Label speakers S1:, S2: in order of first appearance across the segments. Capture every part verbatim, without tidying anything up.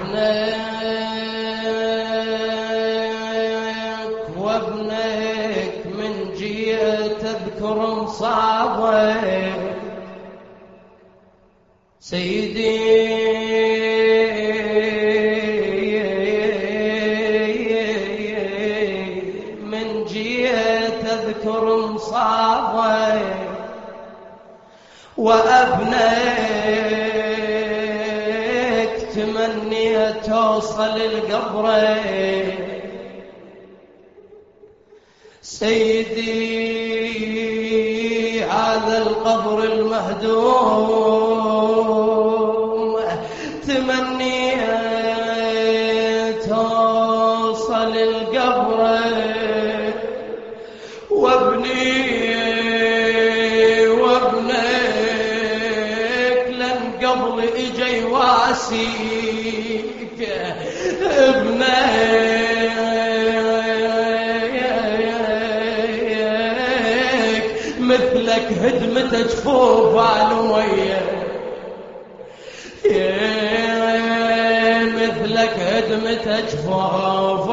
S1: ابنك وابنك من جيت اذكر مصابك سيدي من جيت اذكر مصابك وابنك تمني توصل القبر سيدي هذا القبر المهدوم تمني توصل القبر وابني قبل اجي واسيك ابنك مثلك هدمة جفوف علوية مثلك هدمة جفوف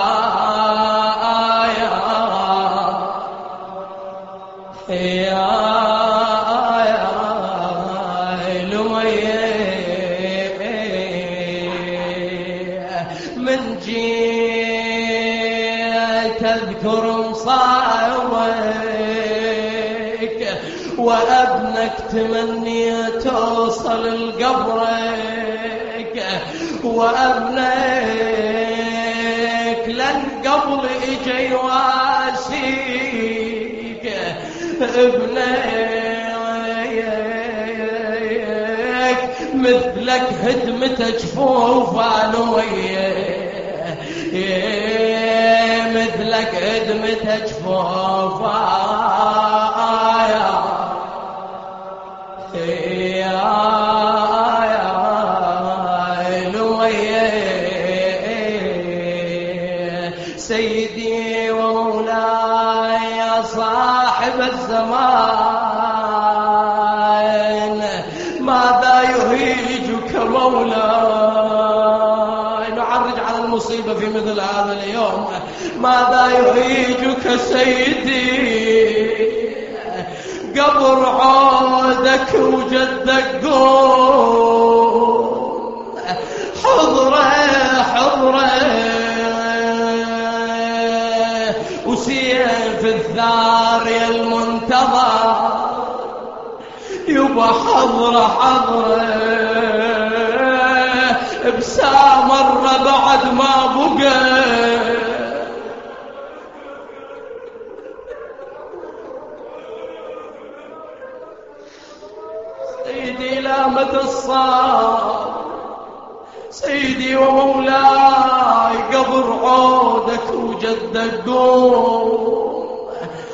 S1: يا من جيت تذكر مصابك وابنك تمني توصل القبرك وابنك لن قبل اجي واسيك ابنك مثلك هدمة جفوف علوية مثلك هدمة جفوف سيدي ومولاي يا صاحب الزمان ماذا يهيجك مولاي نعرج على المصيبة في مثل هذا اليوم ماذا يهيجك سيدي قبر عودك وجدك قوم حضره حضره وسيف الثار يا المنتظر يبا حضره حضره بسامر بعد ما بقى سيدي لامة الصار سيدي ومولاي قبر عودك وجدك قوم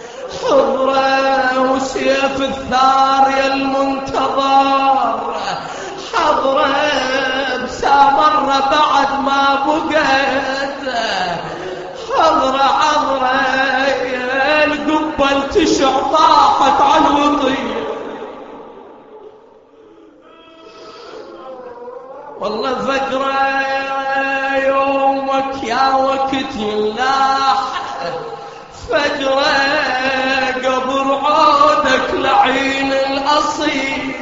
S1: حضره وسيف الثار يا المنتظر حضره بسامر بعد ما بقيت حضره حضره القبل تشع طاحت على الوطيه والله فقره يومك يا وقت يلاح فجره قبر عودك لعين الأصيل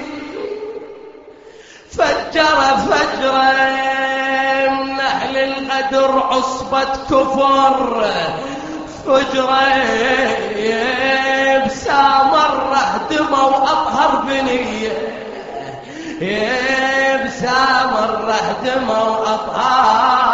S1: فجره فجره من أهل القدر عصبة كفر فجره بسامره دمى وأطهر بنيه بسامره دمى وأطهر